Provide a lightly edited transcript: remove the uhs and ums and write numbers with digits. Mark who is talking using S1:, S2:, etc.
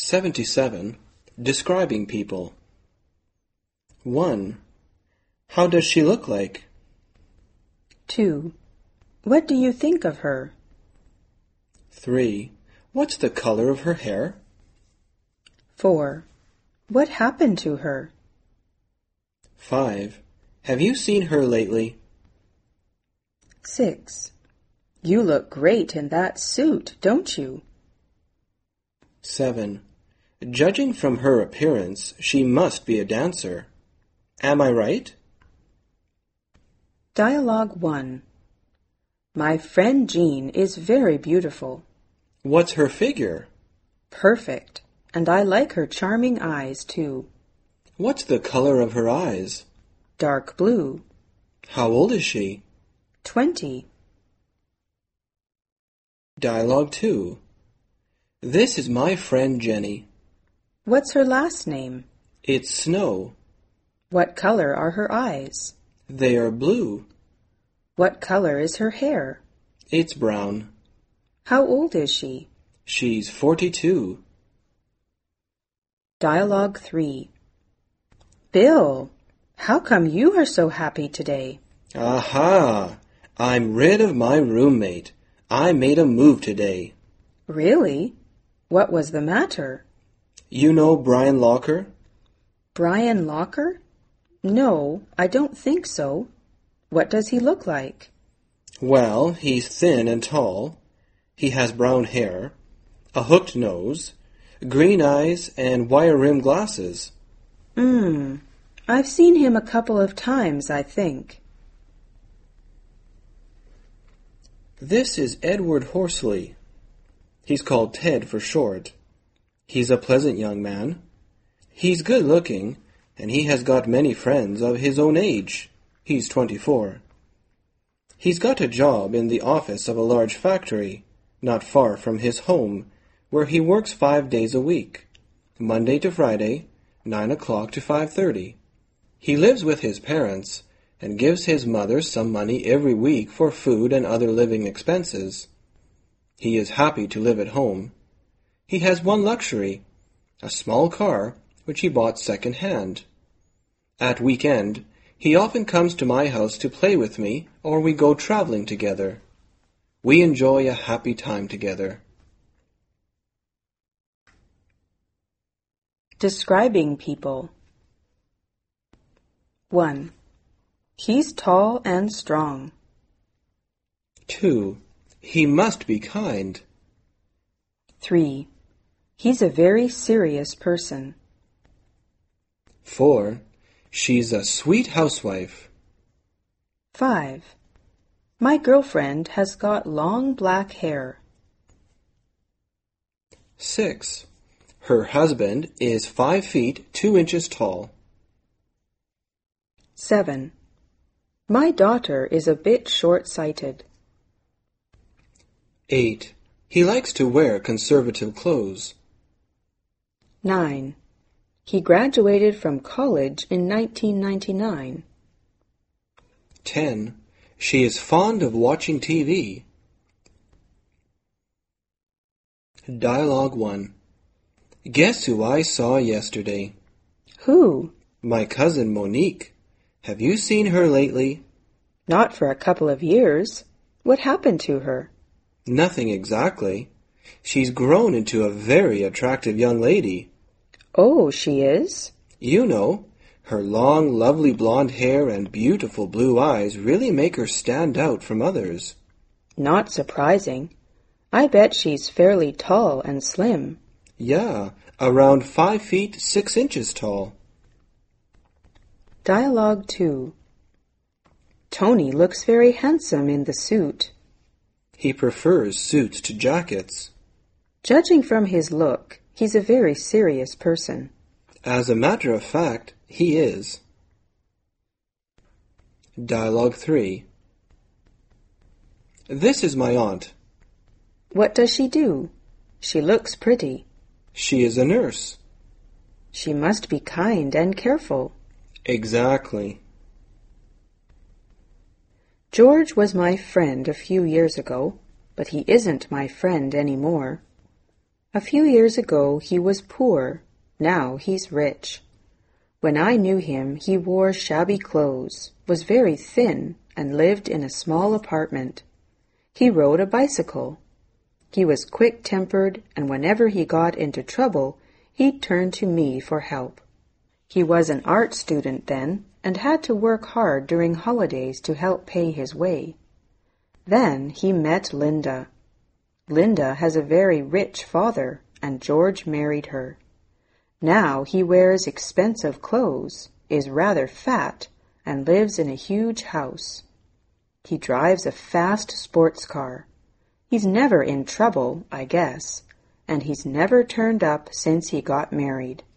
S1: 77. Describing people. 1. How does she look like?
S2: 2. What do you think of her?
S1: 3. What's the color of her hair?
S2: 4. What happened to her?
S1: 5. Have you seen her lately?
S2: 6. You look great in that suit, don't you?
S1: 7. Judging from her appearance, she must be a dancer. Am I right?
S2: Dialogue 1. My friend Jean is very beautiful.
S1: What's her figure?
S2: Perfect. And I like her charming eyes, too.
S1: What's the color of her eyes?
S2: Dark blue.
S1: How old is she?
S2: 20.
S1: Dialogue 2. This is my friend Jenny.
S2: What's her last name?
S1: It's Snow.
S2: What color are her eyes?
S1: They are blue.
S2: What color is her hair?
S1: It's brown.
S2: How old is she?
S1: She's 42.
S2: Dialogue 3. Bill, how come you are so happy today?
S1: Aha! I'm rid of my roommate. I made a move today.
S2: Really? What was the matter?
S1: You know Brian Locker?
S2: Brian Locker? No, I don't think so. What does he look like?
S1: Well, he's thin and tall. He has brown hair, a hooked nose, green eyes, and wire-rimmed glasses.
S2: I've seen him a couple of times, I think.
S1: This is Edward Horsley. He's called Ted for short. He's a pleasant young man. He's good-looking, and he has got many friends of his own age. He's 24. He's got a job in the office of a large factory, not far from his home, where he works 5 days a week, Monday to Friday, 9 o'clock to 5:30. He lives with his parents and gives his mother some money every week for food and other living expenses. He is happy to live at home. He has one luxury, a small car, which he bought second-hand. At weekend, he often comes to my house to play with me, or we go traveling together. We enjoy a happy time together.
S2: Describing people. 1. He's tall and strong.
S1: 2. He must be kind.
S2: 3. He's a very serious person.
S1: 4. She's a sweet housewife.
S2: 5. My girlfriend has got long black hair.
S1: 6. Her husband is 5 feet 2 inches tall.
S2: 7. My daughter is a bit short-sighted.
S1: 8. He likes to wear conservative clothes.
S2: 9. He graduated from college in 1999.
S1: 10. She is fond of watching TV. Dialogue 1. Guess who I saw yesterday?
S2: Who?
S1: My cousin Monique. Have you seen her lately?
S2: Not for a couple of years. What happened to her?
S1: Nothing exactly. She's grown into a very attractive young lady.
S2: Oh, she is?
S1: You know, her long, lovely blonde hair and beautiful blue eyes really make her stand out from others.
S2: Not surprising. I bet she's fairly tall and slim.
S1: Yeah, around 5 feet 6 inches tall.
S2: Dialogue 2. Tony looks very handsome in the suit.
S1: He prefers suits to jackets.
S2: Judging from his look, he's a very serious person.
S1: As a matter of fact, he is. Dialogue 3. This is my aunt.
S2: What does she do? She looks pretty.
S1: She is a nurse.
S2: She must be kind and careful.
S1: Exactly.
S2: George was my friend a few years ago, but he isn't my friend anymore. A few years ago he was poor. Now he's rich. When I knew him, he wore shabby clothes, was very thin, and lived in a small apartment. He rode a bicycle. He was quick-tempered, and whenever he got into trouble, he'd turn to me for help. He was an art student then, and had to work hard during holidays to help pay his way. Then he met Linda. Linda has a very rich father, and George married her. Now he wears expensive clothes, is rather fat, and lives in a huge house. He drives a fast sports car. He's never in trouble, I guess, and he's never turned up since he got married.